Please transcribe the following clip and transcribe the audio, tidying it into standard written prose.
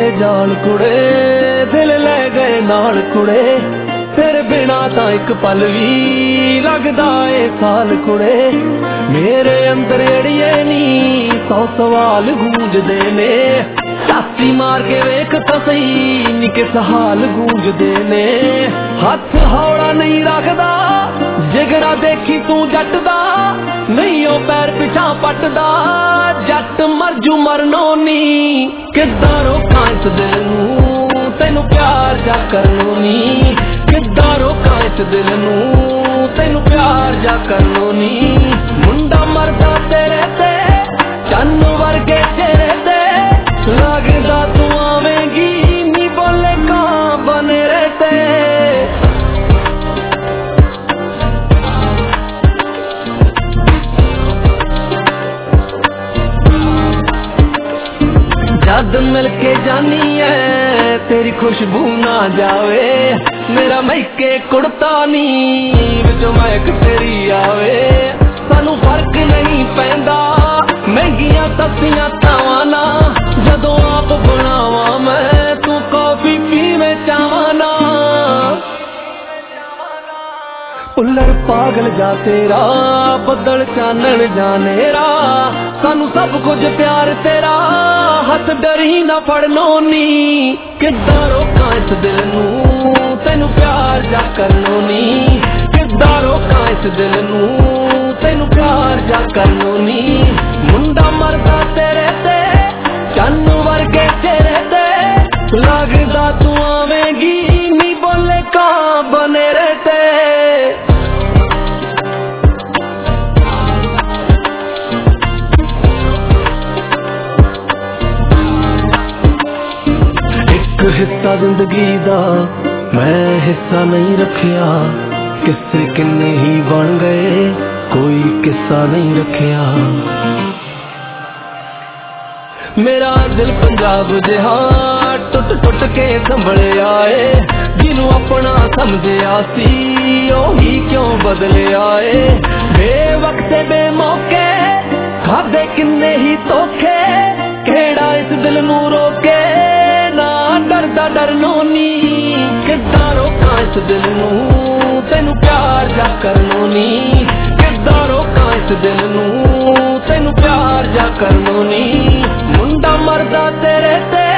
जाल कुड़े दिल ले गए नाल कुड़े तेरे बिना तां इक पल भी लगदा ए साल कुड़े मेरे अंदर अड़िए नी 100 सवाल गूंजदे ने छाती मार के वेख तां सही नी किस हाल गूंजदे ने हथ हौला नहीं रखदा जिगरा देखी तू जट दा नहीं ओ पैर पिछा पटदा जट मरजू मरनो नी किद्दां रोकां इस दिल नूं तैनू प्यार जा करनो नी किद्दां रोकां इस दिल नूं तैनू प्यार जा करनो नी मुंडा मरदा तेरे ते चन्न वर्गे चेहरे ते लगदा तू आवेंगी नी बोले कां बने रहते जद मिल के जानी है तेरी खुशबू ना जावे मेरा मैके कुड़ता नी विचों महक तेरी आवे सानू फर्क नहीं पैंदा महंगियां सस्तियां तावां ना जदों आप बनावा मैं तू कॉफी पीवे चावां ना उल्लर पागल जा तेरा बदल चानन जानेरा सानू सब कुछ प्यार तेरा हथ डरी ना फड़नो नी किद्दां रोकां इस दिल नूं तैनू प्यार जा करनो नी किद्दां रोकां इस दिल नूं तैनू प्यार जा करनो नी मुंडा मरदा तेरे ते चन्न वर्गे चेहरे ते लगदा तू आवेंगी नी बोले कां बने रहते हिस्सा जिंदगी दा मैं हिस्सा नहीं रखिया किस्से किन्ने ही बन गए कोई किस्सा नहीं रखिया मेरा दिल पंजाब जिहा टुट टुट के संभले आए जिन्हों अपना समझिया सी ओही क्यों बदले आए बेवक्ते बेमौके खादे किन्ने ही धोखे केड़ा इस दिल नूं रोके डरदा डरनो नी किद्दां रोकां इस दिल नूं तैनू प्यार जा करनो नी किद्दां रोकां इस दिल नूं तैनू प्यार जा करनो नी मुंडा मरदा तेरे ते